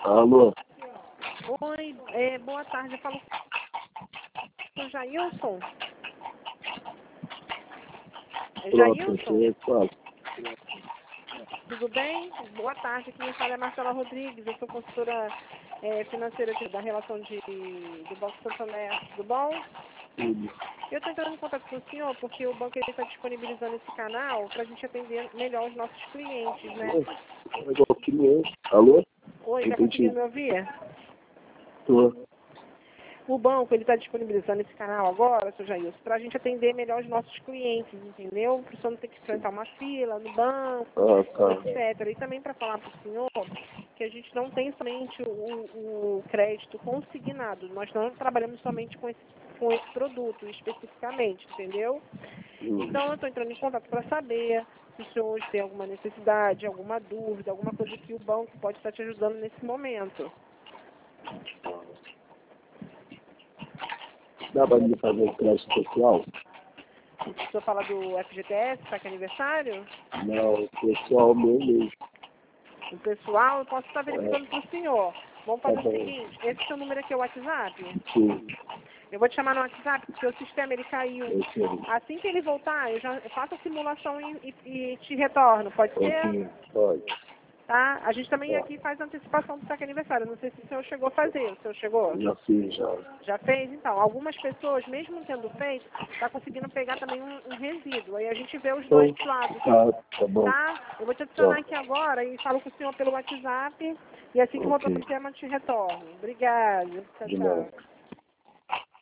Alô? Oi, boa tarde. Eu falo com o Jailson. Jailson, tudo bem? Boa tarde. Aqui me fala é Marcela Rodrigues. Eu sou consultora financeira da relação do Banco Santander. Tudo bom? Tudo. Eu estou entrando em contato com o senhor porque o banco está disponibilizando esse canal para a gente atender melhor os nossos clientes, né? Alô? Oi, está conseguindo me ouvir? Tô. O banco está disponibilizando esse canal agora, seu Jailson, para a gente atender melhor os nossos clientes, entendeu? Para o senhor não ter que enfrentar uma fila no banco, etc. E também para falar para o senhor que a gente não tem somente o crédito consignado, nós não trabalhamos somente com esse produto especificamente, entendeu? Então eu estou entrando em contato para saber se o senhor hoje tem alguma necessidade, alguma dúvida, alguma coisa que o banco pode estar te ajudando nesse momento. Dá pra me fazer o crédito pessoal? O senhor fala do FGTS, está aqui aniversário? Não, pessoal meu mesmo. O pessoal, eu posso estar verificando para o senhor. Vamos fazer Tá o bom. seguinte, esse seu número aqui é o WhatsApp? Sim, Eu vou te chamar no WhatsApp porque o sistema ele caiu. eu sei. Assim que ele voltar, eu faço a simulação e te retorno, pode ser? Ok, pode. Tá? A gente também Tá. aqui faz antecipação do saque aniversário. Não sei se o senhor chegou a fazer. O senhor chegou? Já fiz, já. Já fez? Então, algumas pessoas, mesmo tendo feito, tá conseguindo pegar também um resíduo. Aí a gente vê os dois lados. Tá bom. Tá? Eu vou te adicionar aqui agora e falo com o senhor pelo WhatsApp. E assim que voltar Ok. o sistema, eu te retorno. Obrigada. Tchau, De tchau. nada.